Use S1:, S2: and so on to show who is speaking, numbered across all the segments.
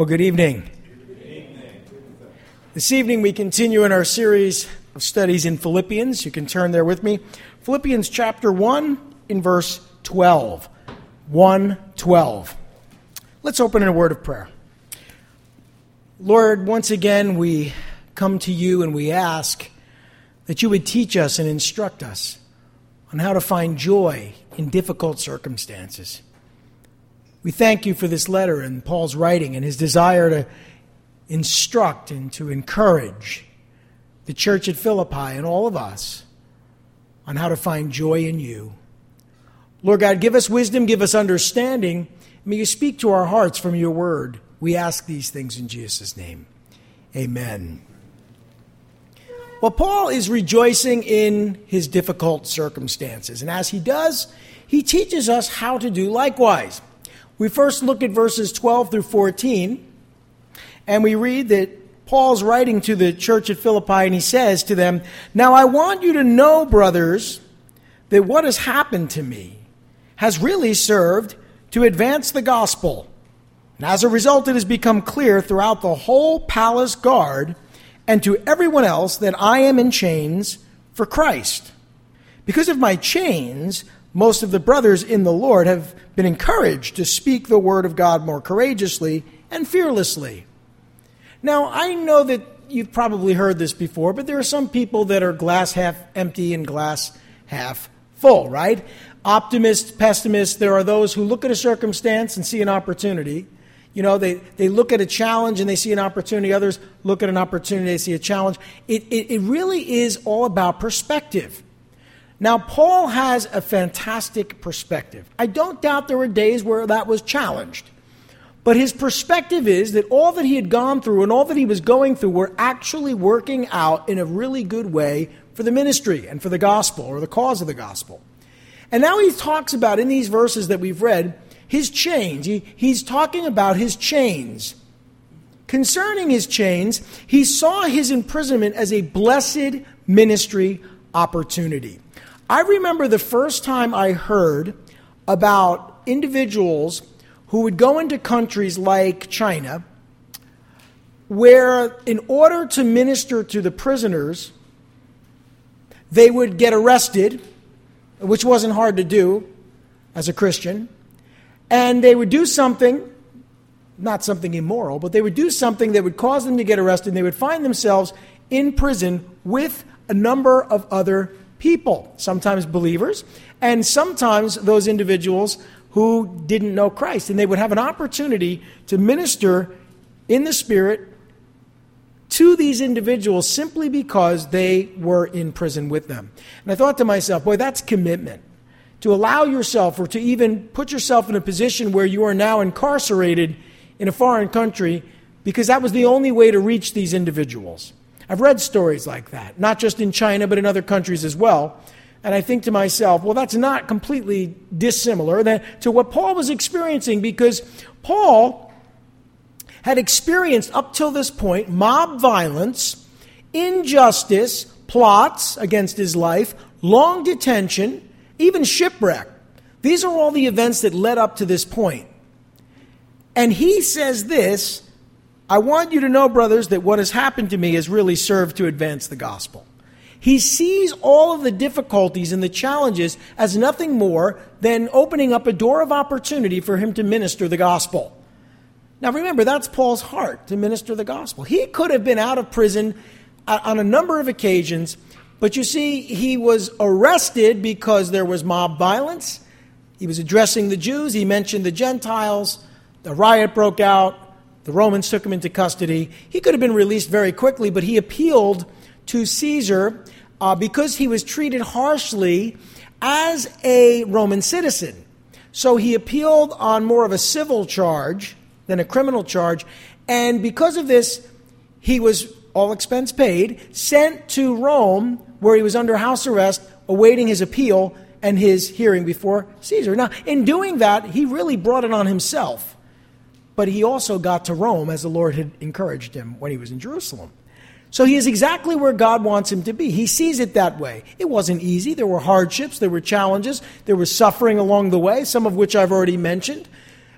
S1: Well, good evening. This evening we continue in our series of studies in Philippians. You can turn there with me. Philippians chapter 1 in verse 12. 1:12. Let's open in a word of prayer. Lord, once again we come to you and we ask that you would teach us and instruct us on how to find joy in difficult circumstances. We thank you for this letter and Paul's writing and his desire to instruct and to encourage the church at Philippi and all of us on how to find joy in you. Lord God, give us wisdom, give us understanding. May you speak to our hearts from your word. We ask these things in Jesus' name. Amen. Well, Paul is rejoicing in his difficult circumstances. And as he does, he teaches us how to do likewise. We first look at verses 12 through 14, and we read that Paul's writing to the church at Philippi, and he says to them, "Now I want you to know, brothers, that what has happened to me has really served to advance the gospel. And as a result, it has become clear throughout the whole palace guard and to everyone else that I am in chains for Christ. Because of my chains, most of the brothers in the Lord have been encouraged to speak the word of God more courageously and fearlessly." Now, I know that you've probably heard this before, but there are some people that are glass half empty and glass half full, right? Optimists, pessimists, there are those who look at a circumstance and see an opportunity. You know, they look at a challenge and they see an opportunity. Others look at an opportunity, they see a challenge. It really is all about perspective. Now, Paul has a fantastic perspective. I don't doubt there were days where that was challenged. But his perspective is that all that he had gone through and all that he was going through were actually working out in a really good way for the ministry and for the gospel or the cause of the gospel. And now he talks about, in these verses that we've read, his chains. He's talking about his chains. Concerning his chains, he saw his imprisonment as a blessed ministry opportunity. I remember the first time I heard about individuals who would go into countries like China, where in order to minister to the prisoners, they would get arrested, which wasn't hard to do as a Christian, and they would do something, not something immoral, but they would do something that would cause them to get arrested, and they would find themselves in prison with a number of other people, sometimes believers, and sometimes those individuals who didn't know Christ. And they would have an opportunity to minister in the Spirit to these individuals simply because they were in prison with them. And I thought to myself, boy, that's commitment. To allow yourself or to even put yourself in a position where you are now incarcerated in a foreign country because that was the only way to reach these individuals. I've read stories like that, not just in China, but in other countries as well. And I think to myself, well, that's not completely dissimilar to what Paul was experiencing, because Paul had experienced up till this point mob violence, injustice, plots against his life, long detention, even shipwreck. These are all the events that led up to this point. And he says this, "I want you to know, brothers, that what has happened to me has really served to advance the gospel." He sees all of the difficulties and the challenges as nothing more than opening up a door of opportunity for him to minister the gospel. Now remember, that's Paul's heart, to minister the gospel. He could have been out of prison on a number of occasions, but you see, he was arrested because there was mob violence. He was addressing the Jews. He mentioned the Gentiles. The riot broke out. The Romans took him into custody. He could have been released very quickly, but he appealed to Caesar because he was treated harshly as a Roman citizen. So he appealed on more of a civil charge than a criminal charge. And because of this, he was, all expense paid, sent to Rome, where he was under house arrest, awaiting his appeal and his hearing before Caesar. Now, in doing that, he really brought it on himself. But he also got to Rome, as the Lord had encouraged him when he was in Jerusalem. So he is exactly where God wants him to be. He sees it that way. It wasn't easy. There were hardships. There were challenges. There was suffering along the way, some of which I've already mentioned.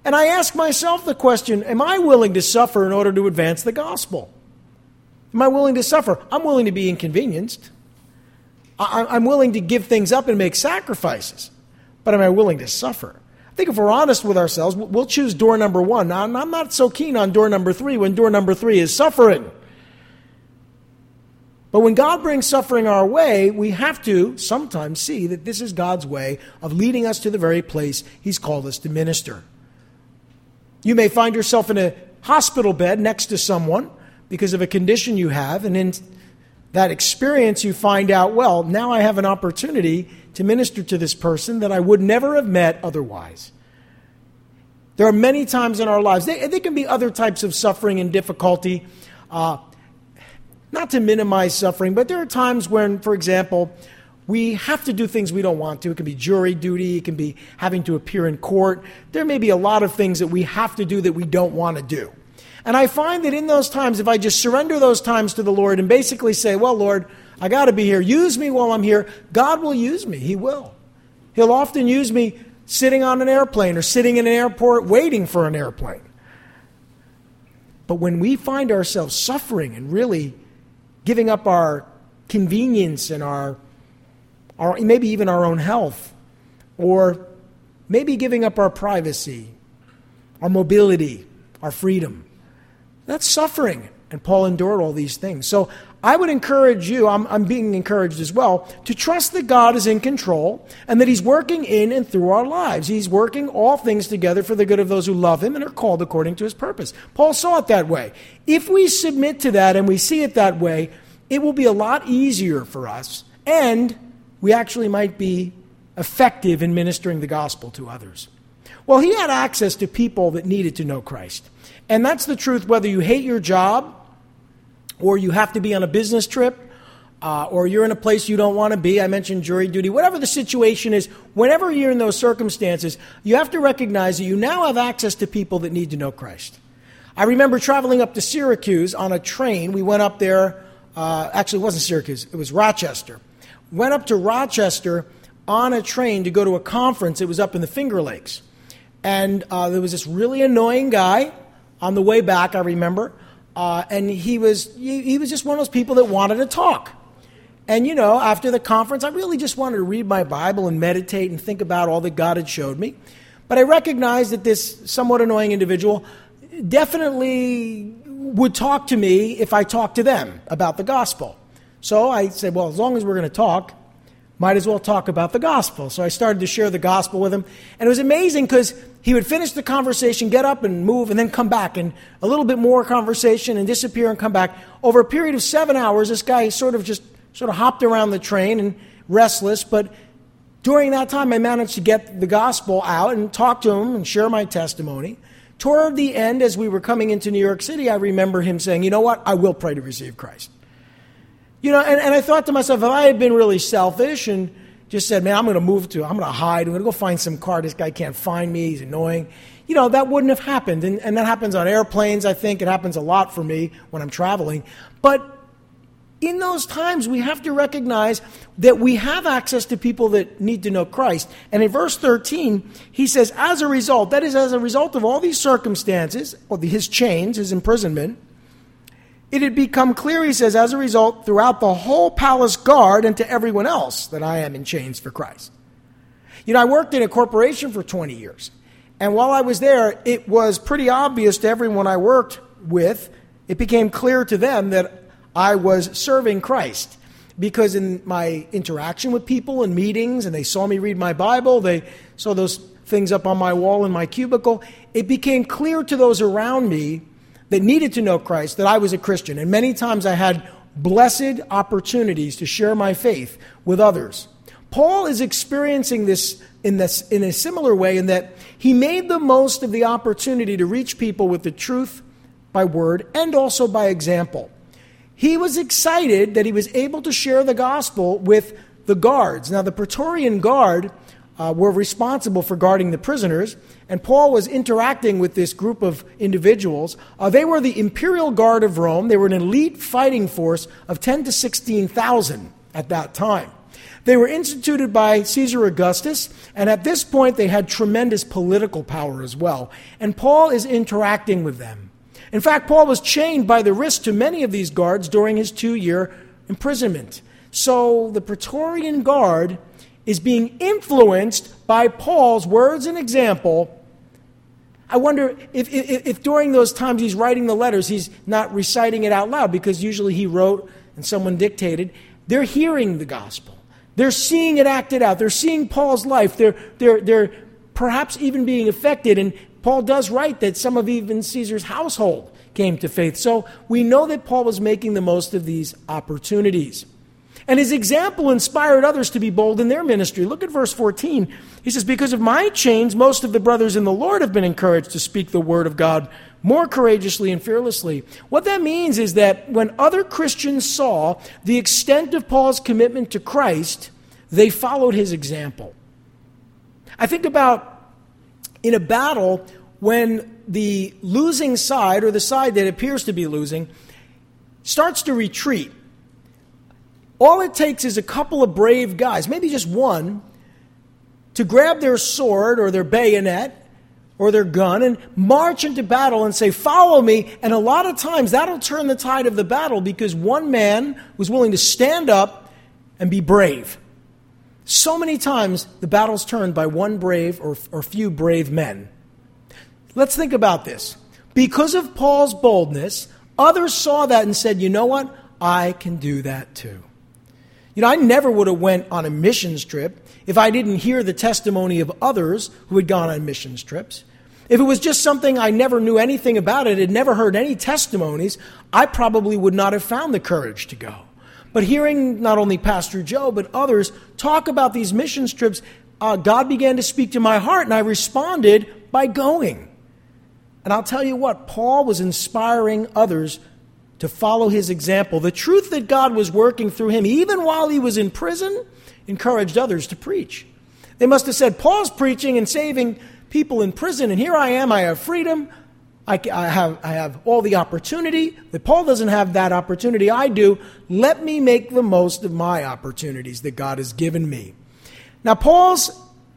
S1: And I ask myself the question, am I willing to suffer in order to advance the gospel? Am I willing to suffer? I'm willing to be inconvenienced. I'm willing to give things up and make sacrifices. But am I willing to suffer? I think if we're honest with ourselves, we'll choose door number 1. Now, I'm not so keen on door number 3 when door number 3 is suffering. But when God brings suffering our way, we have to sometimes see that this is God's way of leading us to the very place He's called us to minister. You may find yourself in a hospital bed next to someone because of a condition you have, and in that experience you find out, well, now I have an opportunity to minister to this person that I would never have met otherwise. There are many times in our lives, there can be other types of suffering and difficulty, not to minimize suffering, but there are times when, for example, we have to do things we don't want to. It can be jury duty. It can be having to appear in court. There may be a lot of things that we have to do that we don't want to do. And I find that in those times, if I just surrender those times to the Lord and basically say, well, Lord, I got to be here. Use me while I'm here. God will use me. He will. He'll often use me sitting on an airplane or sitting in an airport waiting for an airplane. But when we find ourselves suffering and really giving up our convenience and our maybe even our own health, or maybe giving up our privacy, our mobility, our freedom, that's suffering. And Paul endured all these things. So I would encourage you, I'm being encouraged as well, to trust that God is in control and that He's working in and through our lives. He's working all things together for the good of those who love Him and are called according to His purpose. Paul saw it that way. If we submit to that and we see it that way, it will be a lot easier for us, and we actually might be effective in ministering the gospel to others. Well, he had access to people that needed to know Christ. And that's the truth whether you hate your job, or you have to be on a business trip, or you're in a place you don't want to be. I mentioned jury duty. Whatever the situation is, whenever you're in those circumstances, you have to recognize that you now have access to people that need to know Christ. I remember traveling up to Syracuse on a train. We went up there. Actually, it wasn't Syracuse. It was Rochester. Went up to Rochester on a train to go to a conference. It was up in the Finger Lakes. And there was this really annoying guy on the way back, I remember. And he was just one of those people that wanted to talk. And, you know, after the conference, I really just wanted to read my Bible and meditate and think about all that God had showed me. But I recognized that this somewhat annoying individual definitely would talk to me if I talked to them about the gospel. So I said, well, as long as we're going to talk, might as well talk about the gospel. So I started to share the gospel with him. And it was amazing because he would finish the conversation, get up and move, and then come back. And a little bit more conversation and disappear and come back. Over a period of 7 hours, this guy sort of hopped around the train and restless. But during that time, I managed to get the gospel out and talk to him and share my testimony. Toward the end, as we were coming into New York City, I remember him saying, you know what, I will pray to receive Christ. You know, and I thought to myself, if I had been really selfish and just said, man, I'm going to hide, I'm going to go find some car, this guy can't find me, he's annoying, you know, that wouldn't have happened. And that happens on airplanes, I think. It happens a lot for me when I'm traveling. But in those times, we have to recognize that we have access to people that need to know Christ. And in verse 13, he says, as a result, that is, as a result of all these circumstances, or his chains, his imprisonment, it had become clear, he says, as a result, throughout the whole palace guard and to everyone else that I am in chains for Christ. You know, I worked in a corporation for 20 years. And while I was there, it was pretty obvious to everyone I worked with, it became clear to them that I was serving Christ. Because in my interaction with people in meetings, and they saw me read my Bible, they saw those things up on my wall in my cubicle, it became clear to those around me that needed to know Christ that I was a Christian. And many times I had blessed opportunities to share my faith with others. Paul is experiencing this in a similar way, in that he made the most of the opportunity to reach people with the truth by word and also by example. He was excited that he was able to share the gospel with the guards. Now, the Praetorian Guard were responsible for guarding the prisoners, and Paul was interacting with this group of individuals. They were the Imperial Guard of Rome. They were an elite fighting force of 10 to 16,000 at that time. They were instituted by Caesar Augustus, and at this point they had tremendous political power as well. And Paul is interacting with them. In fact, Paul was chained by the wrist to many of these guards during his 2-year imprisonment. So the Praetorian Guard is being influenced by Paul's words and example. I wonder if during those times he's writing the letters, he's not reciting it out loud, because usually he wrote and someone dictated. They're hearing the gospel. They're seeing it acted out. They're seeing Paul's life. They're perhaps even being affected. And Paul does write that some of even Caesar's household came to faith. So we know that Paul was making the most of these opportunities. And his example inspired others to be bold in their ministry. Look at verse 14. He says, because of my chains, most of the brothers in the Lord have been encouraged to speak the word of God more courageously and fearlessly. What that means is that when other Christians saw the extent of Paul's commitment to Christ, they followed his example. I think about in a battle when the losing side, or the side that appears to be losing, starts to retreat. All it takes is a couple of brave guys, maybe just one, to grab their sword or their bayonet or their gun and march into battle and say, follow me. And a lot of times that'll turn the tide of the battle, because one man was willing to stand up and be brave. So many times the battle's turned by one brave or few brave men. Let's think about this. Because of Paul's boldness, others saw that and said, you know what? I can do that too. You know, I never would have went on a missions trip if I didn't hear the testimony of others who had gone on missions trips. If it was just something I never knew anything about, it had never heard any testimonies, I probably would not have found the courage to go. But hearing not only Pastor Joe, but others talk about these missions trips, God began to speak to my heart, and I responded by going. And I'll tell you what, Paul was inspiring others to follow his example. The truth that God was working through him, even while he was in prison, encouraged others to preach. They must have said, Paul's preaching and saving people in prison, and here I am, I have freedom, I have all the opportunity. That Paul doesn't have that opportunity, I do. Let me make the most of my opportunities that God has given me. Now, Paul's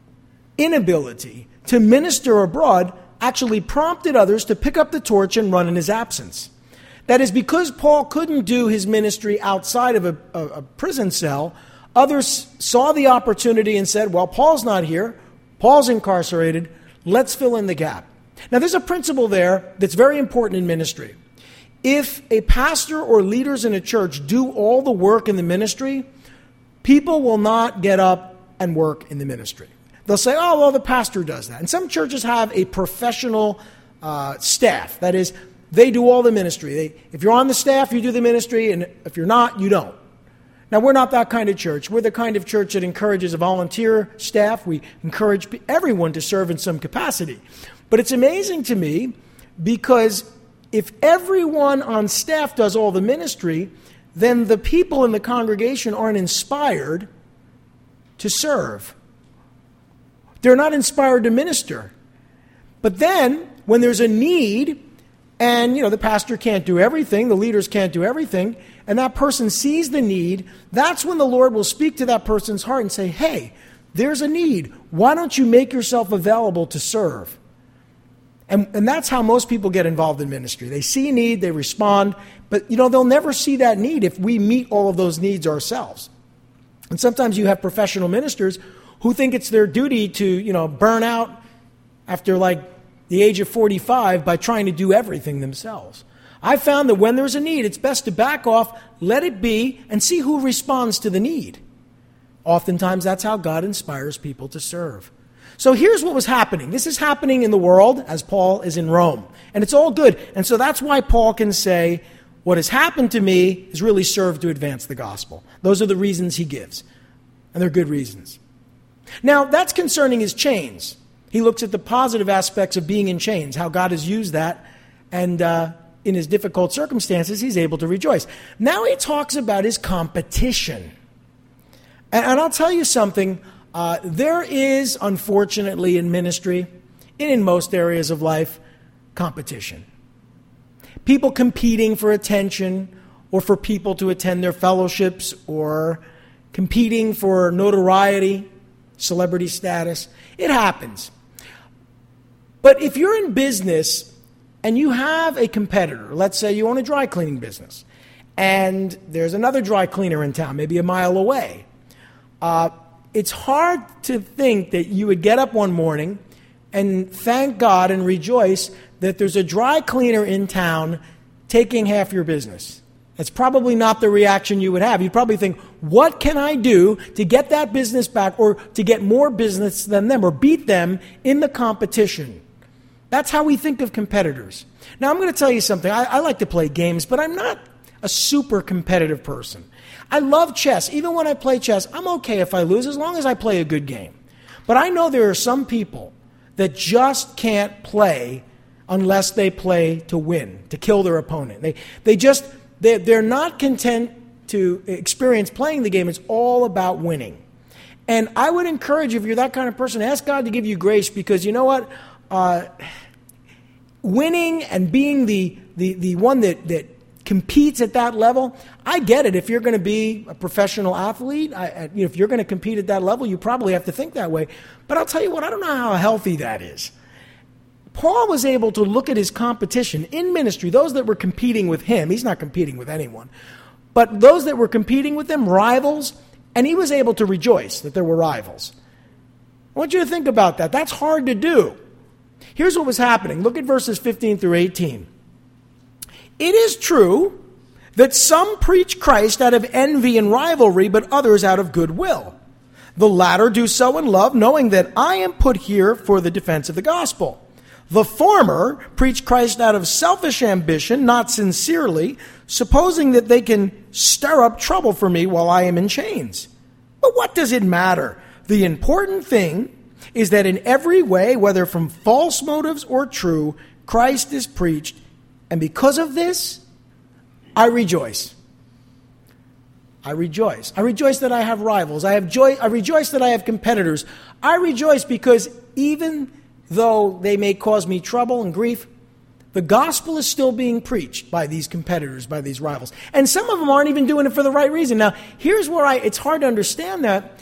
S1: inability to minister abroad actually prompted others to pick up the torch and run in his absence. That is, because Paul couldn't do his ministry outside of a prison cell, others saw the opportunity and said, well, Paul's not here, Paul's incarcerated, let's fill in the gap. Now, there's a principle there that's very important in ministry. If a pastor or leaders in a church do all the work in the ministry, people will not get up and work in the ministry. They'll say, oh, well, the pastor does that. And some churches have a professional staff. That is, they do all the ministry. If you're on the staff, you do the ministry, and if you're not, you don't. Now, we're not that kind of church. We're the kind of church that encourages a volunteer staff. We encourage everyone to serve in some capacity. But it's amazing to me, because if everyone on staff does all the ministry, then the people in the congregation aren't inspired to serve. They're not inspired to minister. But then, when there's a need, and, the pastor can't do everything, the leaders can't do everything, and that person sees the need, that's when the Lord will speak to that person's heart and say, hey, there's a need. Why don't you make yourself available to serve? And that's how most people get involved in ministry. They see a need, they respond, but, they'll never see that need if we meet all of those needs ourselves. And sometimes you have professional ministers who think it's their duty to, burn out after the age of 45 by trying to do everything themselves. I found that when there's a need, it's best to back off, let it be, and see who responds to the need. Oftentimes, that's how God inspires people to serve. So here's what was happening. This is happening in the world as Paul is in Rome. And it's all good. And so that's why Paul can say, what has happened to me has really served to advance the gospel. Those are the reasons he gives. And they're good reasons. Now, that's concerning his chains. He looks at the positive aspects of being in chains, how God has used that, and in his difficult circumstances, he's able to rejoice. Now he talks about his competition. And I'll tell you something, there is, unfortunately, in ministry, and in most areas of life, competition. People competing for attention, or for people to attend their fellowships, or competing for notoriety, celebrity status. It happens. But if you're in business and you have a competitor, let's say you own a dry cleaning business, and there's another dry cleaner in town, maybe a mile away, it's hard to think that you would get up one morning and thank God and rejoice that there's a dry cleaner in town taking half your business. That's probably not the reaction you would have. You'd probably think, what can I do to get that business back or to get more business than them or beat them in the competition? That's how we think of competitors. Now, I'm going to tell you something. I like to play games, but I'm not a super competitive person. I love chess. Even when I play chess, I'm okay if I lose as long as I play a good game. But I know there are some people that just can't play unless they play to win, to kill their opponent. They're not content to experience playing the game. It's all about winning. And I would encourage you, if you're that kind of person, ask God to give you grace, because you know what? Winning and being the one that competes at that level, I get it. If you're going to be a professional athlete, if you're going to compete at that level, you probably have to think that way. But I'll tell you what, I don't know how healthy that is. Paul was able to look at his competition in ministry, those that were competing with him. He's not competing with anyone. But those that were competing with him, rivals, and he was able to rejoice that there were rivals. I want you to think about that. That's hard to do. Here's what was happening. Look at verses 15 through 18. It is true that some preach Christ out of envy and rivalry, but others out of goodwill. The latter do so in love, knowing that I am put here for the defense of the gospel. The former preach Christ out of selfish ambition, not sincerely, supposing that they can stir up trouble for me while I am in chains. But what does it matter? The important thing is that in every way, whether from false motives or true, Christ is preached, and because of this, I rejoice. I rejoice. I rejoice that I have rivals. I rejoice that I have competitors. I rejoice because even though they may cause me trouble and grief, the gospel is still being preached by these competitors, by these rivals. And some of them aren't even doing it for the right reason. Now, here's where it's hard to understand that.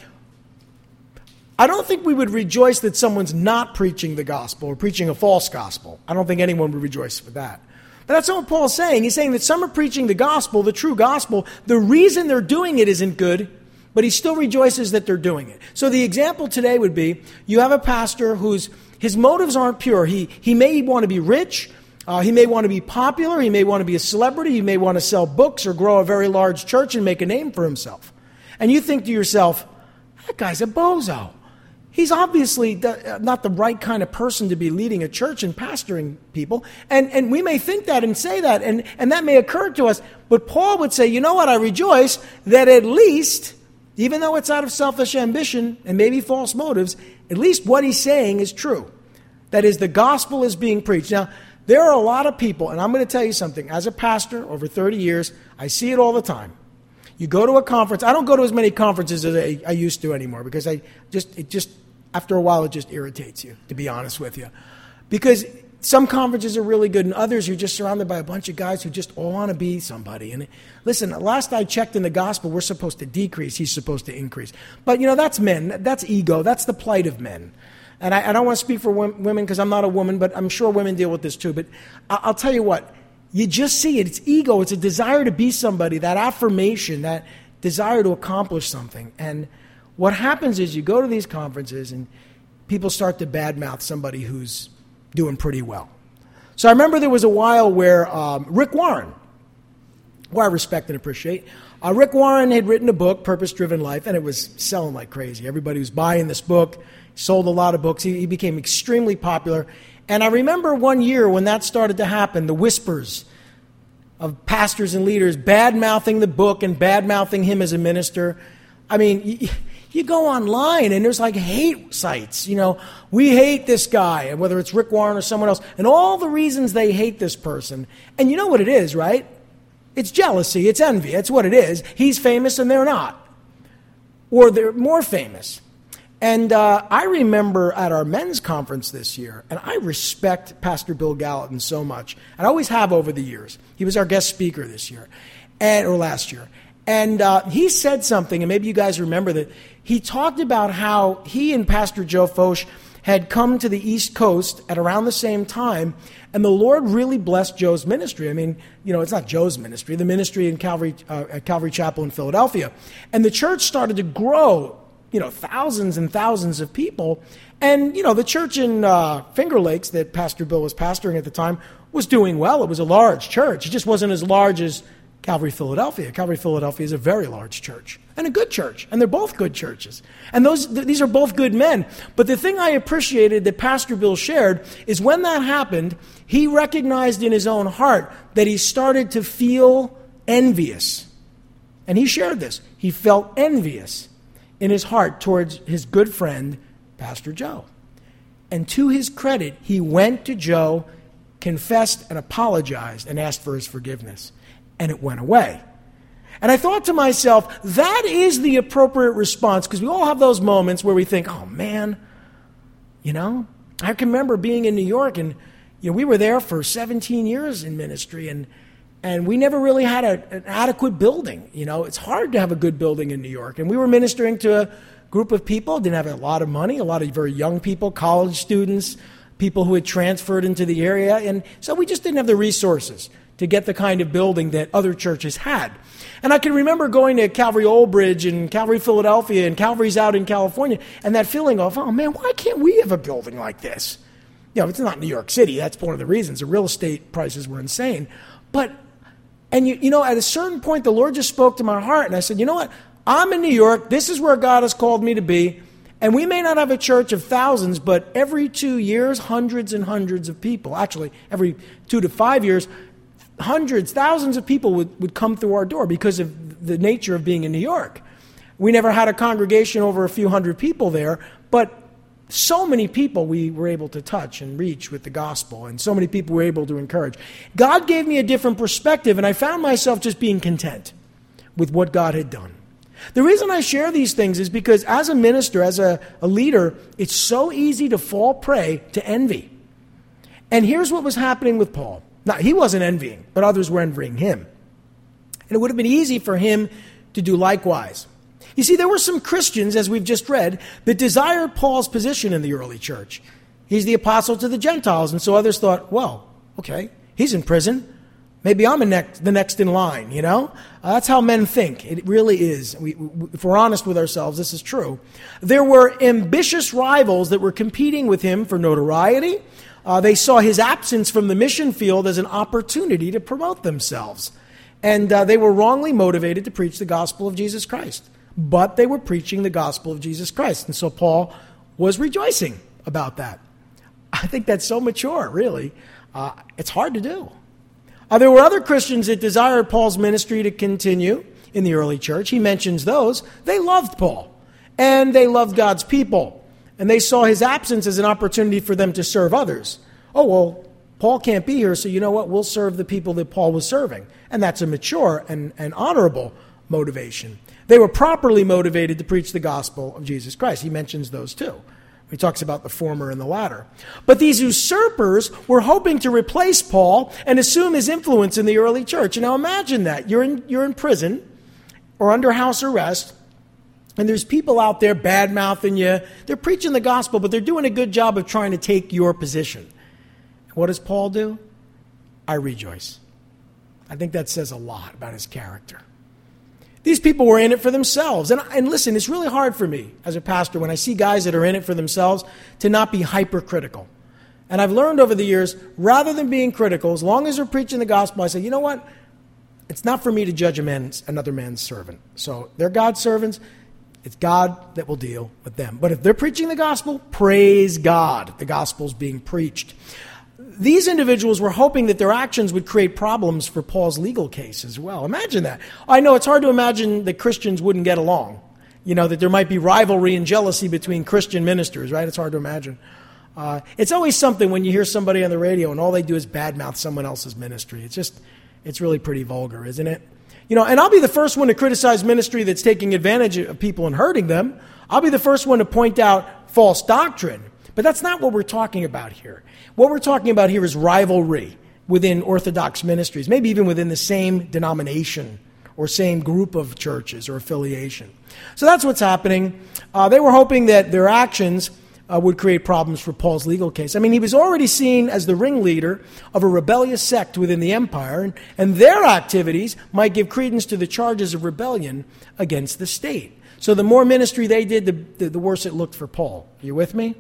S1: I don't think we would rejoice that someone's not preaching the gospel or preaching a false gospel. I don't think anyone would rejoice with that. But that's not what Paul's saying. He's saying that some are preaching the gospel, the true gospel. The reason they're doing it isn't good, but he still rejoices that they're doing it. So the example today would be, you have a pastor his motives aren't pure. He may want to be rich. He may want to be popular. He may want to be a celebrity. He may want to sell books or grow a very large church and make a name for himself. And you think to yourself, that guy's a bozo. He's obviously not the right kind of person to be leading a church and pastoring people. And we may think that and say that, and that may occur to us. But Paul would say, you know what, I rejoice that at least, even though it's out of selfish ambition and maybe false motives, at least what he's saying is true. That is, the gospel is being preached. Now, there are a lot of people, and I'm going to tell you something. As a pastor, over 30 years, I see it all the time. You go to a conference. I don't go to as many conferences as I used to anymore, because after a while, it just irritates you, to be honest with you. Because some conferences are really good, and others you're just surrounded by a bunch of guys who just all want to be somebody. And listen, last I checked in the gospel, we're supposed to decrease. He's supposed to increase. But, that's men. That's ego. That's the plight of men. And I don't want to speak for women because I'm not a woman, but I'm sure women deal with this too. But I'll tell you what. You just see it. It's ego. It's a desire to be somebody, that affirmation, that desire to accomplish something. And what happens is you go to these conferences and people start to badmouth somebody who's doing pretty well. So I remember there was a while where Rick Warren, who I respect and appreciate, Rick Warren had written a book, Purpose Driven Life, and it was selling like crazy. Everybody was buying this book, sold a lot of books. He became extremely popular. And I remember one year when that started to happen, the whispers of pastors and leaders bad-mouthing the book and bad-mouthing him as a minister. I mean, you go online and there's like hate sites. We hate this guy, and whether it's Rick Warren or someone else, and all the reasons they hate this person. And you know what it is, right? It's jealousy. It's envy. That's what it is. He's famous and they're not. Or they're more famous. And I remember at our men's conference this year, and I respect Pastor Bill Gallatin so much, and I always have over the years. He was our guest speaker this year, or last year. And he said something, and maybe you guys remember that. He talked about how he and Pastor Joe Focht had come to the East Coast at around the same time, and the Lord really blessed Joe's ministry. I mean, it's not Joe's ministry, the ministry in at Calvary Chapel in Philadelphia. And the church started to grow, thousands and thousands of people. And, the church in Finger Lakes that Pastor Bill was pastoring at the time was doing well. It was a large church. It just wasn't as large as Calvary Philadelphia. Calvary Philadelphia is a very large church and a good church, and they're both good churches. And these are both good men. But the thing I appreciated that Pastor Bill shared is when that happened, he recognized in his own heart that he started to feel envious. And he shared this. He felt envious in his heart towards his good friend, Pastor Joe. And to his credit, he went to Joe, confessed and apologized and asked for his forgiveness. And it went away. And I thought to myself, that is the appropriate response, because we all have those moments where we think, oh man, I can remember being in New York, and we were there for 17 years in ministry, and we never really had an adequate building. It's hard to have a good building in New York. And we were ministering to a group of people, didn't have a lot of money, a lot of very young people, college students, people who had transferred into the area, and so we just didn't have the resources to get the kind of building that other churches had. And I can remember going to Calvary Old Bridge and Calvary Philadelphia and Calvary's out in California, and that feeling of, oh man, why can't we have a building like this? It's not New York City. That's one of the reasons. The real estate prices were insane. But, at a certain point, the Lord just spoke to my heart, and I said, you know what? I'm in New York. This is where God has called me to be. And we may not have a church of thousands, but every 2 years, hundreds and hundreds of people, actually every 2 to 5 years, hundreds, thousands of people would come through our door because of the nature of being in New York. We never had a congregation over a few hundred people there, but so many people we were able to touch and reach with the gospel, and so many people we were able to encourage. God gave me a different perspective, and I found myself just being content with what God had done. The reason I share these things is because as a minister, as a leader, it's so easy to fall prey to envy. And here's what was happening with Paul. Now, he wasn't envying, but others were envying him. And it would have been easy for him to do likewise. You see, there were some Christians, as we've just read, that desired Paul's position in the early church. He's the apostle to the Gentiles, and so others thought, well, okay, he's in prison. Maybe I'm the next in line, That's how men think. It really is. If we're honest with ourselves, this is true. There were ambitious rivals that were competing with him for notoriety. They saw his absence from the mission field as an opportunity to promote themselves. And they were wrongly motivated to preach the gospel of Jesus Christ. But they were preaching the gospel of Jesus Christ. And so Paul was rejoicing about that. I think that's so mature, really. It's hard to do. There were other Christians that desired Paul's ministry to continue in the early church. He mentions those. They loved Paul, and they loved God's people. And they saw his absence as an opportunity for them to serve others. Oh, well, Paul can't be here, so you know what? We'll serve the people that Paul was serving. And that's a mature and honorable motivation. They were properly motivated to preach the gospel of Jesus Christ. He mentions those too. He talks about the former and the latter. But these usurpers were hoping to replace Paul and assume his influence in the early church. And now imagine that. You're in prison or under house arrest, and there's people out there bad-mouthing you. They're preaching the gospel, but they're doing a good job of trying to take your position. What does Paul do? I rejoice. I think that says a lot about his character. These people were in it for themselves. And listen, it's really hard for me as a pastor when I see guys that are in it for themselves to not be hypercritical. And I've learned over the years, rather than being critical, as long as they're preaching the gospel, I say, you know what? It's not for me to judge another man's servant. So they're God's servants. It's God that will deal with them. But if they're preaching the gospel, praise God. The gospel's being preached. These individuals were hoping that their actions would create problems for Paul's legal case as well. Imagine that. I know it's hard to imagine that Christians wouldn't get along. That there might be rivalry and jealousy between Christian ministers, right? It's hard to imagine. It's always something when you hear somebody on the radio and all they do is badmouth someone else's ministry. It's really pretty vulgar, isn't it? And I'll be the first one to criticize ministry that's taking advantage of people and hurting them. I'll be the first one to point out false doctrine. But that's not what we're talking about here. What we're talking about here is rivalry within Orthodox ministries, maybe even within the same denomination or same group of churches or affiliation. So that's what's happening. They were hoping that their actions would create problems for Paul's legal case. I mean, he was already seen as the ringleader of a rebellious sect within the empire, and their activities might give credence to the charges of rebellion against the state. So the more ministry they did, the worse it looked for Paul. Are you with me?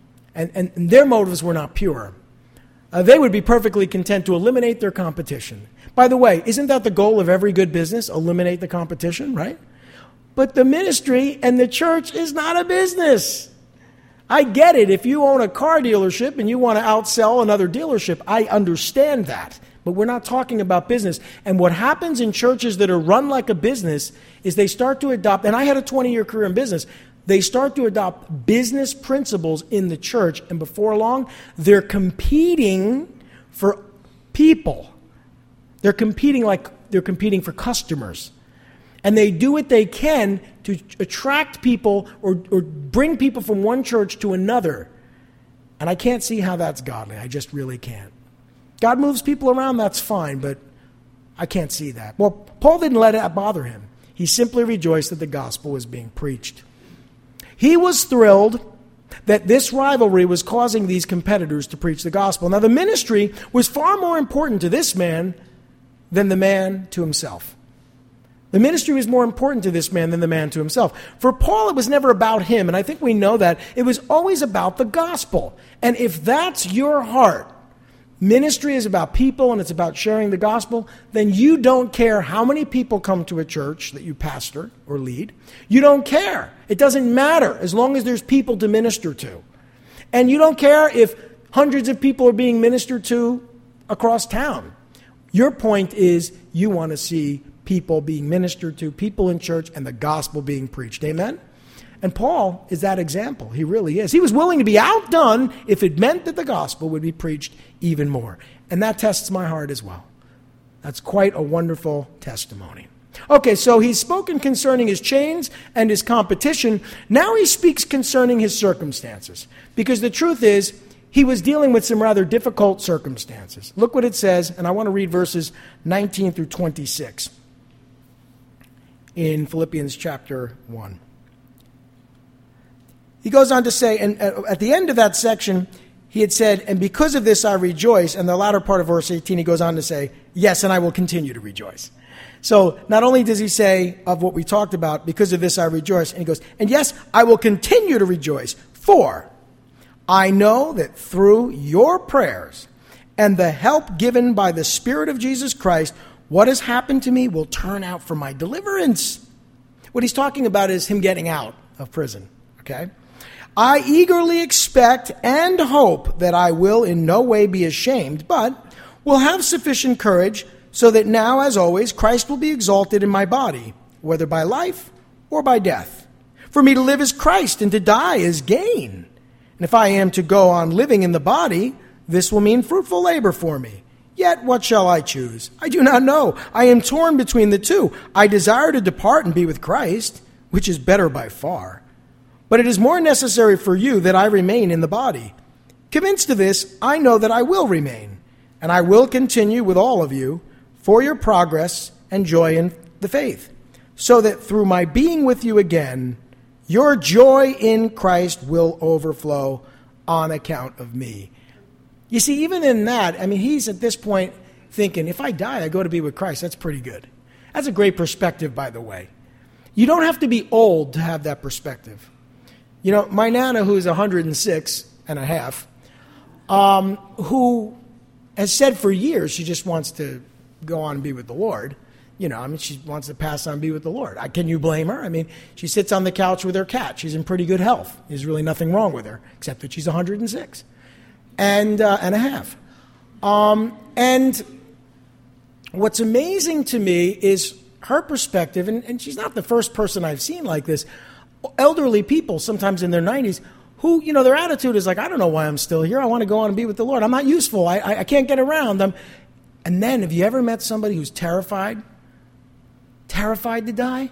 S1: And their motives were not pure. They would be perfectly content to eliminate their competition. By the way, isn't that the goal of every good business? Eliminate the competition, right? But the ministry and the church is not a business. I get it. If you own a car dealership and you want to outsell another dealership, I understand that. But we're not talking about business. And what happens in churches that are run like a business is they start to adopt, and I had a 20-year career in business, they start to adopt business principles in the church, and before long, they're competing for people. They're competing like they're competing for customers. And they do what they can to attract people or bring people from one church to another. And I can't see how that's godly. I just really can't. God moves people around, that's fine, but I can't see that. Well, Paul didn't let it bother him. He simply rejoiced that the gospel was being preached. He was thrilled that this rivalry was causing these competitors to preach the gospel. Now, the ministry was far more important to this man than the man to himself. The ministry was more important to this man than the man to himself. For Paul, it was never about him, and I think we know that. It was always about the gospel. And if that's your heart, ministry is about people and it's about sharing the gospel, then you don't care how many people come to a church that you pastor or lead. You don't care. It doesn't matter as long as there's people to minister to. And you don't care if hundreds of people are being ministered to across town. Your point is you want to see people being ministered to, people in church, and the gospel being preached. Amen? And Paul is that example. He really is. He was willing to be outdone if it meant that the gospel would be preached even more. And that tests my heart as well. That's quite a wonderful testimony. Okay, so he's spoken concerning his chains and his competition. Now he speaks concerning his circumstances. Because the truth is, he was dealing with some rather difficult circumstances. Look what it says, and I want to read verses 19 through 26 in Philippians chapter 1. He goes on to say, and at the end of that section, he had said, and because of this I rejoice. And the latter part of verse 18, he goes on to say, yes, and I will continue to rejoice. So not only does he say of what we talked about, because of this I rejoice, and he goes, and yes, I will continue to rejoice, for I know that through your prayers and the help given by the Spirit of Jesus Christ, what has happened to me will turn out for my deliverance. What he's talking about is him getting out of prison, okay? I eagerly expect and hope that I will in no way be ashamed, but will have sufficient courage so that now, as always, Christ will be exalted in my body, whether by life or by death. For me to live is Christ, and to die is gain. And if I am to go on living in the body, this will mean fruitful labor for me. Yet what shall I choose? I do not know. I am torn between the two. I desire to depart and be with Christ, which is better by far. But it is more necessary for you that I remain in the body. Convinced of this, I know that I will remain, and I will continue with all of you for your progress and joy in the faith, so that through my being with you again, your joy in Christ will overflow on account of me. You see, even in that, I mean, he's at this point thinking, if I die, I go to be with Christ. That's pretty good. That's a great perspective, by the way. You don't have to be old to have that perspective. You know, my Nana, who's 106 and a half, who has said for years she just wants to go on and be with the Lord. You know, I mean, she wants to pass on and be with the Lord. Can you blame her? I mean, she sits on the couch with her cat. She's in pretty good health. There's really nothing wrong with her, except that she's 106 and a half. And what's amazing to me is her perspective, and she's not the first person I've seen like this. Elderly people, sometimes in their 90s, who, you know, their attitude is like, I don't know why I'm still here. I want to go on and be with the Lord. I'm not useful. I can't get around. And then, have you ever met somebody who's terrified to die?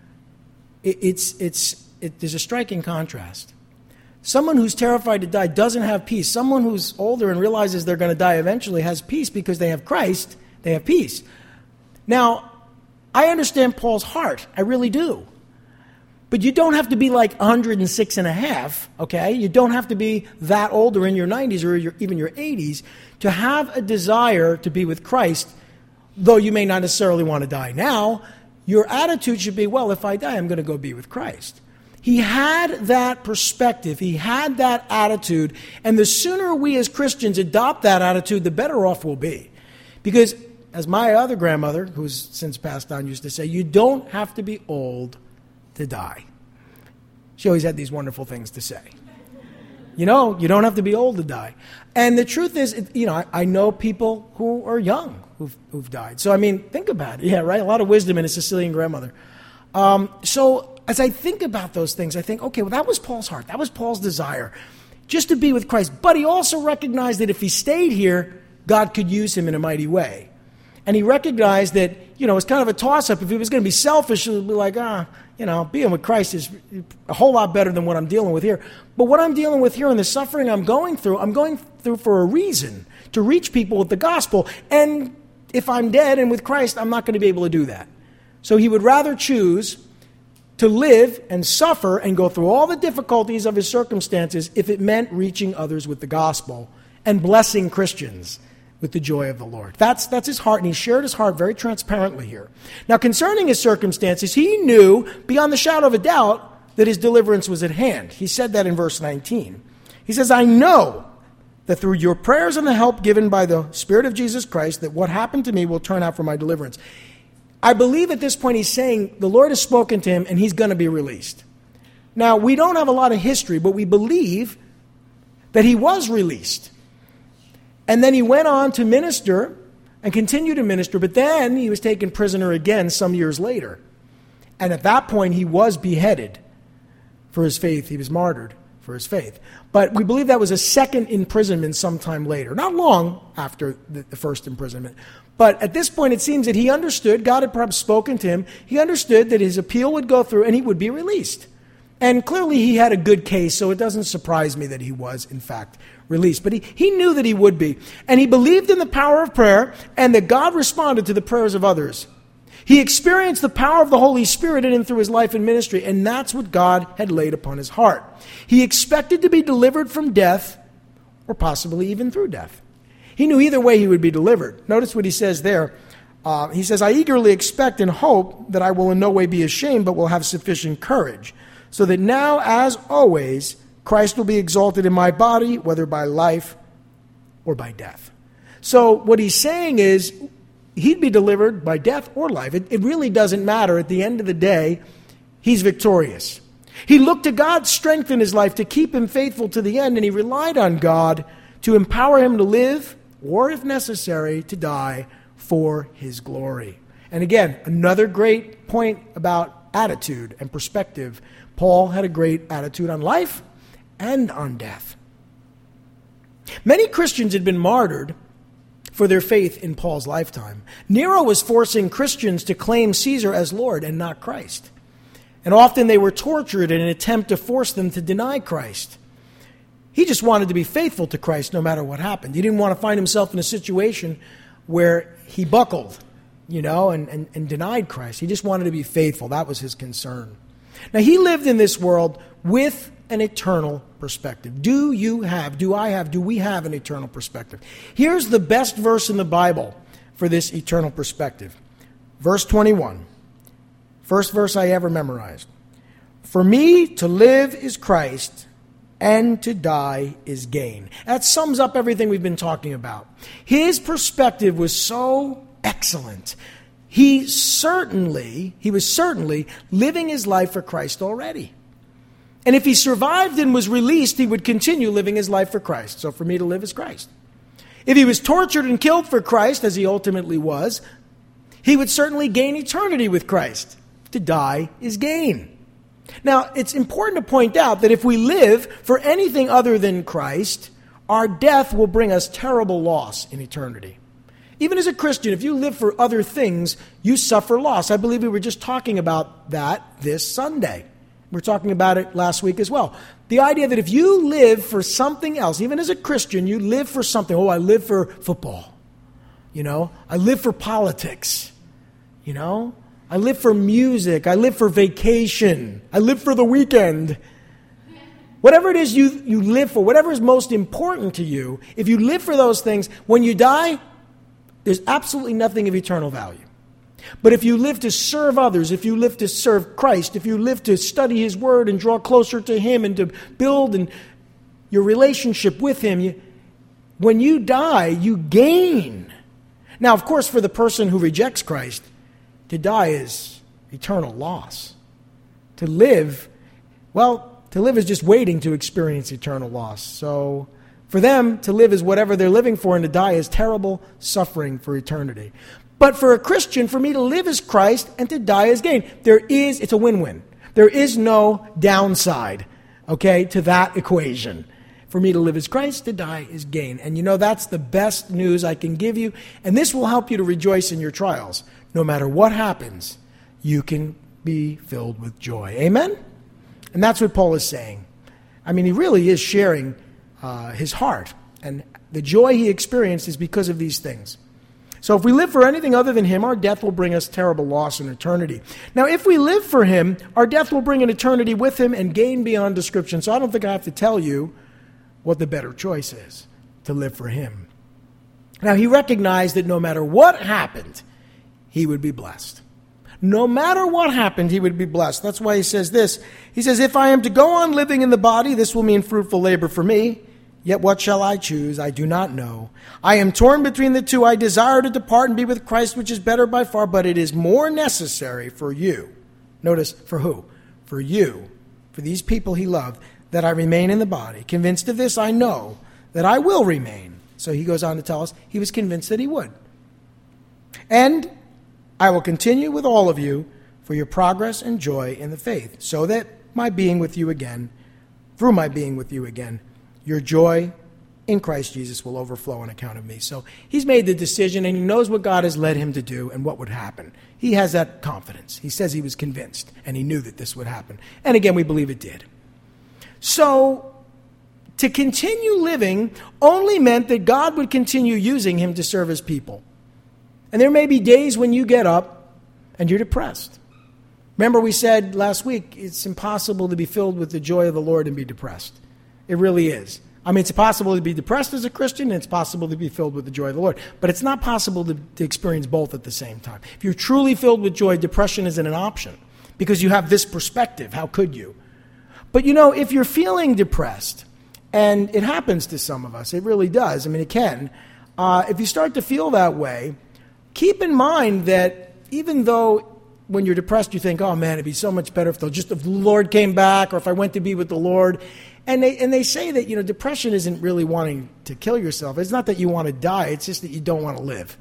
S1: There's a striking contrast. Someone who's terrified to die doesn't have peace. Someone who's older and realizes they're going to die eventually has peace because they have Christ. They have peace. Now, I understand Paul's heart. I really do. But you don't have to be like 106 and a half, okay? You don't have to be that old or in your 90s or even your 80s to have a desire to be with Christ, though you may not necessarily want to die now. Your attitude should be, well, if I die, I'm going to go be with Christ. He had that perspective. He had that attitude. And the sooner we as Christians adopt that attitude, the better off we'll be. Because, as my other grandmother, who's since passed on, used to say, you don't have to be old to die. She always had these wonderful things to say. You know, you don't have to be old to die. And the truth is, I know people who are young who've died. So, I mean, think about it. Yeah, right? A lot of wisdom in a Sicilian grandmother. So, as I think about those things, I think, okay, well, that was Paul's heart. That was Paul's desire, just to be with Christ. But he also recognized that if he stayed here, God could use him in a mighty way. And he recognized that, it's kind of a toss-up. If he was going to be selfish, it would be like, being with Christ is a whole lot better than what I'm dealing with here. But what I'm dealing with here and the suffering I'm going through for a reason, to reach people with the gospel. And if I'm dead and with Christ, I'm not going to be able to do that. So he would rather choose to live and suffer and go through all the difficulties of his circumstances if it meant reaching others with the gospel and blessing Christians with the joy of the Lord. That's his heart, and he shared his heart very transparently here. Now, concerning his circumstances, he knew beyond the shadow of a doubt that his deliverance was at hand. He said that in verse 19. He says, I know that through your prayers and the help given by the Spirit of Jesus Christ, that what happened to me will turn out for my deliverance. I believe at this point he's saying the Lord has spoken to him and he's going to be released. Now, we don't have a lot of history, but we believe that he was released. And then he went on to minister and continue to minister, but then he was taken prisoner again some years later. And at that point, he was beheaded for his faith. He was martyred for his faith. But we believe that was a second imprisonment sometime later, not long after the first imprisonment. But at this point, it seems that he understood, God had perhaps spoken to him, he understood that his appeal would go through and he would be released. And clearly he had a good case, so it doesn't surprise me that he was, in fact, released. But he knew that he would be. And he believed in the power of prayer and that God responded to the prayers of others. He experienced the power of the Holy Spirit in and through his life and ministry, and that's what God had laid upon his heart. He expected to be delivered from death, or possibly even through death. He knew either way he would be delivered. Notice what he says there. He says, I eagerly expect and hope that I will in no way be ashamed, but will have sufficient courage, so that now, as always, Christ will be exalted in my body, whether by life or by death. So what he's saying is, he'd be delivered by death or life. It really doesn't matter. At the end of the day, he's victorious. He looked to God's strength in his life to keep him faithful to the end, and he relied on God to empower him to live, or if necessary, to die for his glory. And again, another great point about attitude and perspective. Paul had a great attitude on life and on death. Many Christians had been martyred for their faith in Paul's lifetime. Nero was forcing Christians to claim Caesar as Lord and not Christ. And often they were tortured in an attempt to force them to deny Christ. He just wanted to be faithful to Christ no matter what happened. He didn't want to find himself in a situation where he buckled, and denied Christ. He just wanted to be faithful. That was his concern. Now, he lived in this world with an eternal perspective. Do we have an eternal perspective? Here's the best verse in the Bible for this eternal perspective. Verse 21. First verse I ever memorized. For me to live is Christ, and to die is gain. That sums up everything we've been talking about. His perspective was so excellent. He was certainly living his life for Christ already. And if he survived and was released, he would continue living his life for Christ. So for me to live is Christ. If he was tortured and killed for Christ, as he ultimately was, he would certainly gain eternity with Christ. To die is gain. Now, it's important to point out that if we live for anything other than Christ, our death will bring us terrible loss in eternity. Even as a Christian, if you live for other things, you suffer loss. I believe we were just talking about that this Sunday. We were talking about it last week as well. The idea that if you live for something else, even as a Christian, you live for something. Oh, I live for football. I live for politics. I live for music. I live for vacation. I live for the weekend. Whatever it is you live for, whatever is most important to you, if you live for those things, when you die, there's absolutely nothing of eternal value. But if you live to serve others, if you live to serve Christ, if you live to study His Word and draw closer to Him and to build your relationship with Him, when you die, you gain. Now, of course, for the person who rejects Christ, to die is eternal loss. To live is just waiting to experience eternal loss. So for them, to live is whatever they're living for, and to die is terrible suffering for eternity. But for a Christian, for me to live is Christ and to die is gain. It's a win-win. There is no downside, to that equation. For me to live is Christ, to die is gain. And that's the best news I can give you. And this will help you to rejoice in your trials. No matter what happens, you can be filled with joy. Amen? And that's what Paul is saying. I mean, he really is sharing his heart. And the joy he experienced is because of these things. So if we live for anything other than Him, our death will bring us terrible loss in eternity. Now, if we live for Him, our death will bring an eternity with Him and gain beyond description. So I don't think I have to tell you what the better choice is, to live for Him. Now, he recognized that no matter what happened, he would be blessed. No matter what happened, he would be blessed. That's why he says this. He says, if I am to go on living in the body, this will mean fruitful labor for me. Yet what shall I choose? I do not know. I am torn between the two. I desire to depart and be with Christ, which is better by far, but it is more necessary for you. Notice, for who? For you, for these people he loved, that I remain in the body. Convinced of this, I know that I will remain. So he goes on to tell us he was convinced that he would. And I will continue with all of you for your progress and joy in the faith, so that my being with you again, through my being with you again, your joy in Christ Jesus will overflow on account of me. So he's made the decision, and he knows what God has led him to do and what would happen. He has that confidence. He says he was convinced, and he knew that this would happen. And again, we believe it did. So to continue living only meant that God would continue using him to serve his people. And there may be days when you get up and you're depressed. Remember we said last week, it's impossible to be filled with the joy of the Lord and be depressed. It really is. I mean, it's possible to be depressed as a Christian, and it's possible to be filled with the joy of the Lord. But it's not possible to experience both at the same time. If you're truly filled with joy, depression isn't an option because you have this perspective. How could you? But if you're feeling depressed, and it happens to some of us, it really does. I mean, it can. If you start to feel that way, keep in mind that even though when you're depressed you think, oh man, it'd be so much better if the Lord came back, or if I went to be with the Lord. And they say that, depression isn't really wanting to kill yourself. It's not that you want to die. It's just that you don't want to live.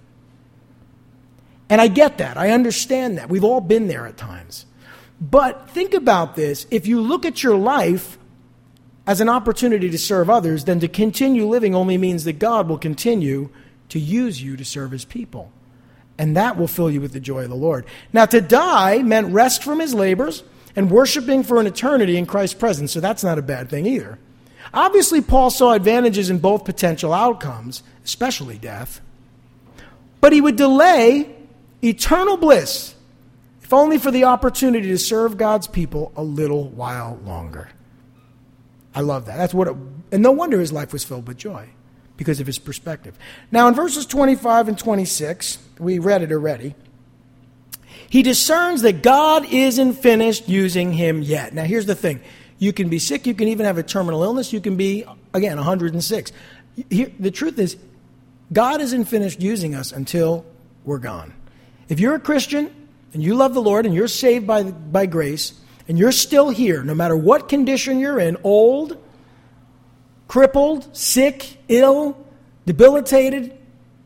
S1: And I get that. I understand that. We've all been there at times. But think about this. If you look at your life as an opportunity to serve others, then to continue living only means that God will continue to use you to serve his people. And that will fill you with the joy of the Lord. Now, to die meant rest from his labors and worshiping for an eternity in Christ's presence. So that's not a bad thing either. Obviously, Paul saw advantages in both potential outcomes, especially death. But he would delay eternal bliss, if only for the opportunity to serve God's people a little while longer. I love that. And no wonder his life was filled with joy, because of his perspective. Now, in verses 25 and 26, we read it already. He discerns that God isn't finished using him yet. Now, here's the thing. You can be sick. You can even have a terminal illness. You can be, again, 106. The truth is, God isn't finished using us until we're gone. If you're a Christian and you love the Lord and you're saved by grace and you're still here, no matter what condition you're in, old, crippled, sick, ill, debilitated,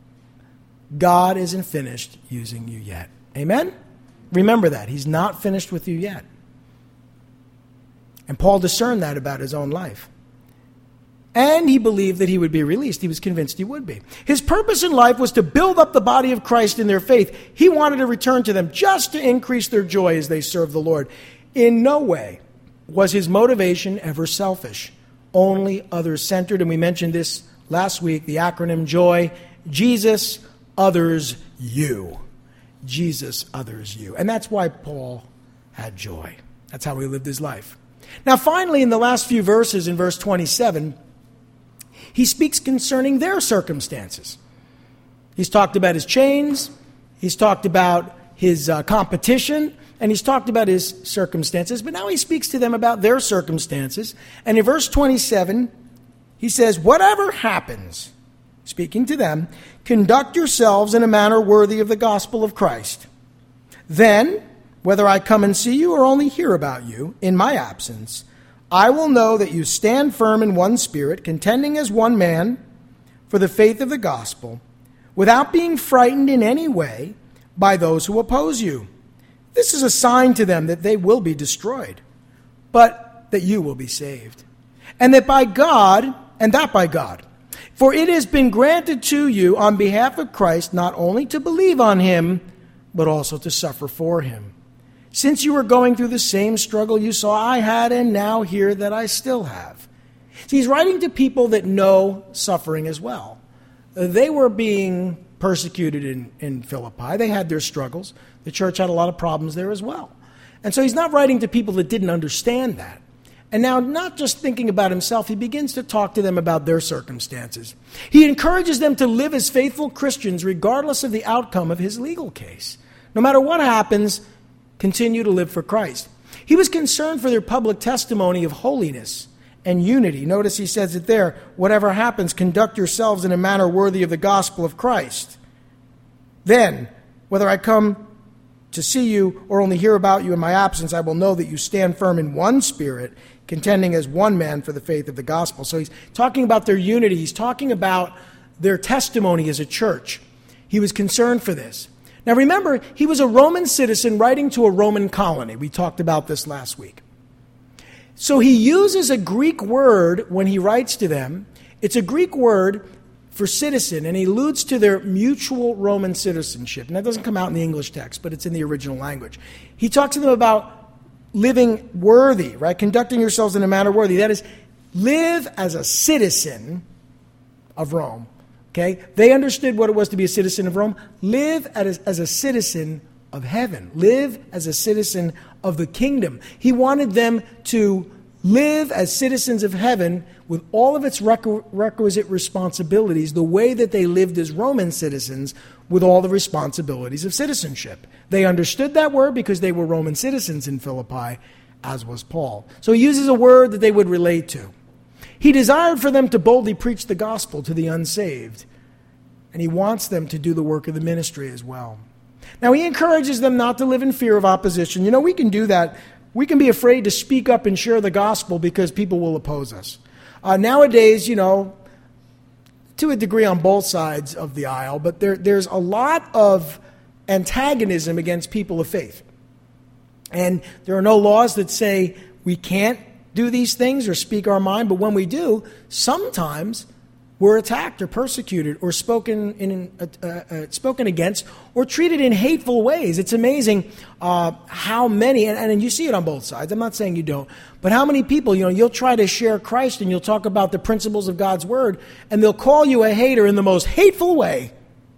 S1: God isn't finished using you yet. Amen? Remember that. He's not finished with you yet. And Paul discerned that about his own life. And he believed that he would be released. He was convinced he would be. His purpose in life was to build up the body of Christ in their faith. He wanted to return to them just to increase their joy as they served the Lord. In no way was his motivation ever selfish, only others-centered. And we mentioned this last week, the acronym JOY, Jesus, others, you. Jesus others you. And that's why Paul had joy. That's how he lived his life. Now, finally, in the last few verses, in verse 27, he speaks concerning their circumstances. He's talked about his chains, he's talked about his competition, and he's talked about his circumstances. But now he speaks to them about their circumstances. And in verse 27, he says, whatever happens, speaking to them, conduct yourselves in a manner worthy of the gospel of Christ. Then, whether I come and see you or only hear about you in my absence, I will know that you stand firm in one spirit, contending as one man for the faith of the gospel, without being frightened in any way by those who oppose you. This is a sign to them that they will be destroyed, but that you will be saved. And that by God. For it has been granted to you on behalf of Christ not only to believe on him, but also to suffer for him. Since you were going through the same struggle you saw I had and now hear that I still have. See, he's writing to people that know suffering as well. They were being persecuted in Philippi. They had their struggles. The church had a lot of problems there as well. And so he's not writing to people that didn't understand that. And now, not just thinking about himself, he begins to talk to them about their circumstances. He encourages them to live as faithful Christians regardless of the outcome of his legal case. No matter what happens, continue to live for Christ. He was concerned for their public testimony of holiness and unity. Notice he says it there, whatever happens, conduct yourselves in a manner worthy of the gospel of Christ. Then, whether I come to see you or only hear about you in my absence, I will know that you stand firm in one spirit, contending as one man for the faith of the gospel. So he's talking about their unity. He's talking about their testimony as a church. He was concerned for this. Now remember, he was a Roman citizen writing to a Roman colony. We talked about this last week. So he uses a Greek word when he writes to them. It's a Greek word for citizen, and he alludes to their mutual Roman citizenship. And that doesn't come out in the English text, but it's in the original language. He talks to them about living worthy, right? Conducting yourselves in a manner worthy. That is, live as a citizen of Rome. Okay? They understood what it was to be a citizen of Rome. Live as a citizen of heaven. Live as a citizen of the kingdom. He wanted them to live as citizens of heaven with all of its requisite responsibilities, the way that they lived as Roman citizens with all the responsibilities of citizenship. They understood that word because they were Roman citizens in Philippi, as was Paul. So he uses a word that they would relate to. He desired for them to boldly preach the gospel to the unsaved, and he wants them to do the work of the ministry as well. Now, he encourages them not to live in fear of opposition. You know, we can do that. We can be afraid to speak up and share the gospel because people will oppose us. Nowadays, you know, to a degree on both sides of the aisle, but there's a lot of antagonism against people of faith. And there are no laws that say we can't do these things or speak our mind, but when we do, sometimes we're attacked or persecuted or spoken against or treated in hateful ways. It's amazing how many, and you see it on both sides. I'm not saying you don't, but how many people, you know, you'll try to share Christ and you'll talk about the principles of God's word, and they'll call you a hater in the most hateful way.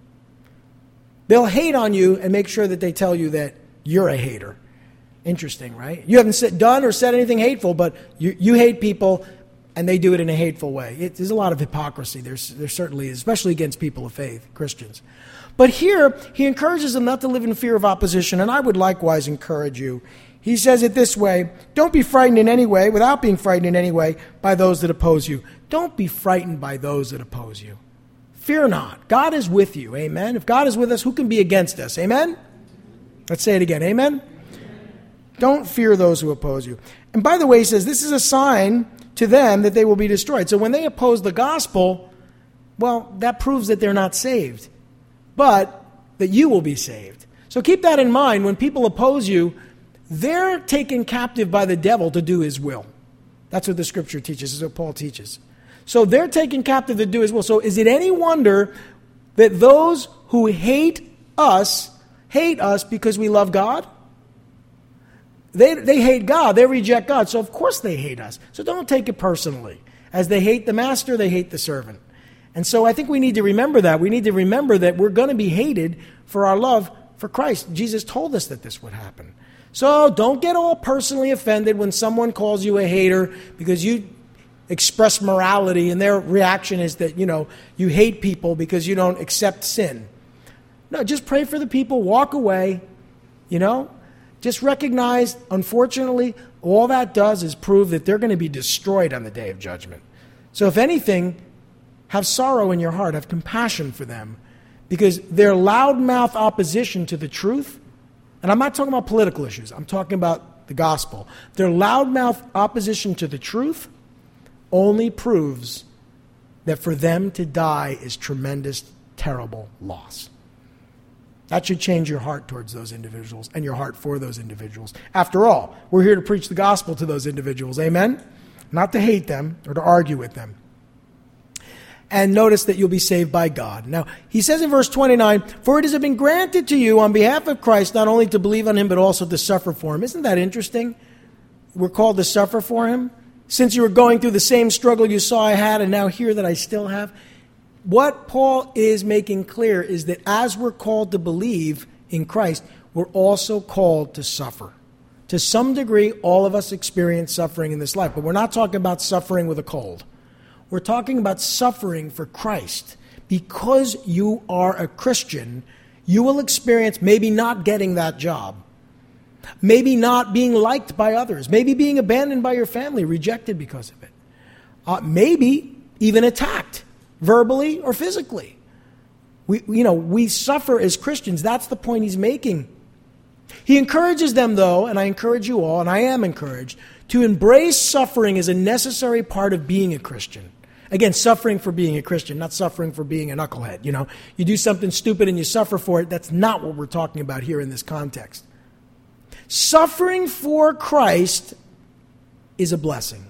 S1: They'll hate on you and make sure that they tell you that you're a hater. Interesting, right? You haven't done or said anything hateful, but you hate people, and they do it in a hateful way. There's a lot of hypocrisy. There certainly is, especially against people of faith, Christians. But here, he encourages them not to live in fear of opposition, and I would likewise encourage you. He says it this way, don't be frightened in any way, without being frightened in any way, by those that oppose you. Don't be frightened by those that oppose you. Fear not. God is with you, amen? If God is with us, who can be against us, amen? Let's say it again, amen? Don't fear those who oppose you. And by the way, he says, this is a sign to them that they will be destroyed. So when they oppose the gospel, well, that proves that they're not saved, but that you will be saved. So keep that in mind. When people oppose you, they're taken captive by the devil to do his will. That's what the scripture teaches. That's what Paul teaches. So they're taken captive to do his will. So is it any wonder that those who hate us because we love God? They hate God. They reject God. So of course they hate us. So don't take it personally. As they hate the master, they hate the servant. And so I think we need to remember that. We need to remember that we're going to be hated for our love for Christ. Jesus told us that this would happen. So don't get all personally offended when someone calls you a hater because you express morality and their reaction is that, you hate people because you don't accept sin. No, just pray for the people, walk away, Just recognize, unfortunately, all that does is prove that they're going to be destroyed on the day of judgment. So if anything, have sorrow in your heart, have compassion for them, because their loudmouth opposition to the truth, and I'm not talking about political issues, I'm talking about the gospel. Their loudmouth opposition to the truth only proves that for them to die is tremendous, terrible loss. That should change your heart towards those individuals and your heart for those individuals. After all, we're here to preach the gospel to those individuals, amen? Not to hate them or to argue with them. And notice that you'll be saved by God. Now, he says in verse 29, "For it has been granted to you on behalf of Christ not only to believe on him, but also to suffer for him." Isn't that interesting? We're called to suffer for him. Since you were going through the same struggle you saw I had and now hear that I still have. What Paul is making clear is that as we're called to believe in Christ, we're also called to suffer. To some degree, all of us experience suffering in this life, but we're not talking about suffering with a cold. We're talking about suffering for Christ. Because you are a Christian, you will experience maybe not getting that job, maybe not being liked by others, maybe being abandoned by your family, rejected because of it, maybe even attacked, verbally or physically. We suffer as Christians. That's the point he's making. He encourages them, though, and I encourage you all, and I am encouraged, to embrace suffering as a necessary part of being a Christian. Again, suffering for being a Christian, not suffering for being a knucklehead. You do something stupid and you suffer for it. That's not what we're talking about here in this context. Suffering for Christ is a blessing.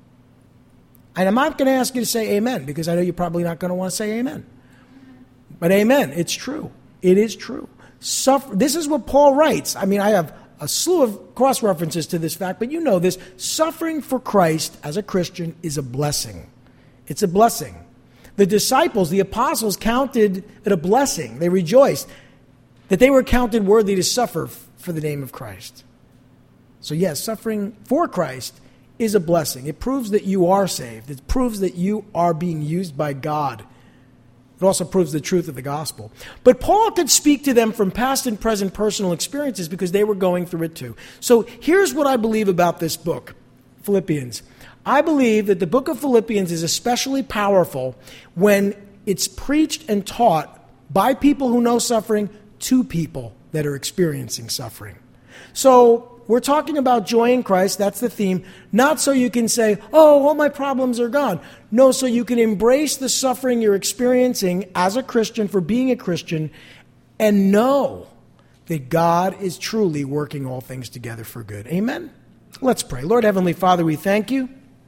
S1: And I'm not going to ask you to say amen, because I know you're probably not going to want to say amen. But amen, it's true. It is true. This is what Paul writes. I have a slew of cross-references to this fact, but you know this. Suffering for Christ as a Christian is a blessing. It's a blessing. The disciples, the apostles, counted it a blessing. They rejoiced that they were counted worthy to suffer for the name of Christ. So yes, suffering for Christ is a blessing. It proves that you are saved. It proves that you are being used by God. It also proves the truth of the gospel. But Paul could speak to them from past and present personal experiences because they were going through it too. So here's what I believe about this book, Philippians. I believe that the book of Philippians is especially powerful when it's preached and taught by people who know suffering to people that are experiencing suffering. So we're talking about joy in Christ. That's the theme. Not so you can say, oh, all my problems are gone. No, so you can embrace the suffering you're experiencing as a Christian for being a Christian and know that God is truly working all things together for good. Amen? Let's pray. Lord Heavenly Father, we thank you.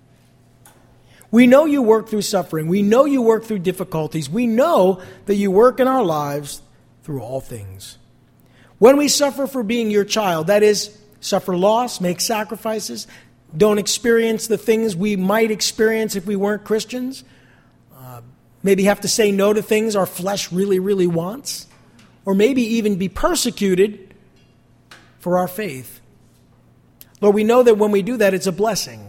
S1: We know you work through suffering. We know you work through difficulties. We know that you work in our lives through all things. When we suffer for being your child, that is, suffer loss, make sacrifices, don't experience the things we might experience if we weren't Christians, maybe have to say no to things our flesh really, really wants, or maybe even be persecuted for our faith. Lord, we know that when we do that, it's a blessing.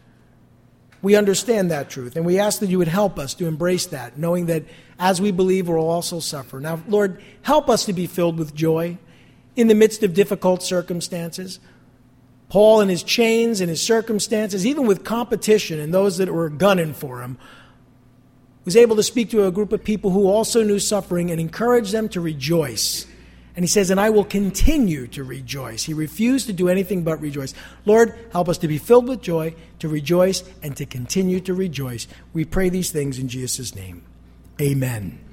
S1: We understand that truth, and we ask that you would help us to embrace that, knowing that as we believe, we'll also suffer. Now, Lord, help us to be filled with joy in the midst of difficult circumstances. Paul and his chains and his circumstances, even with competition and those that were gunning for him, was able to speak to a group of people who also knew suffering and encourage them to rejoice. And he says, and I will continue to rejoice. He refused to do anything but rejoice. Lord, help us to be filled with joy, to rejoice, and to continue to rejoice. We pray these things in Jesus' name. Amen.